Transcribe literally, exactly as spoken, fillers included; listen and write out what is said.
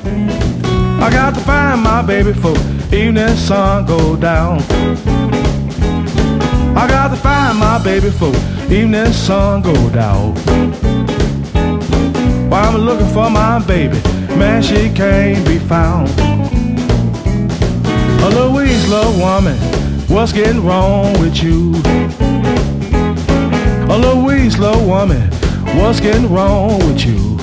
I got to find my baby before evening sun go down. I got to find my baby before evening sun go down. While I'm looking for my baby, man, she can't be found. Oh, Louise, little woman, what's getting wrong with you? Oh, Louise, little woman, what's getting wrong with you?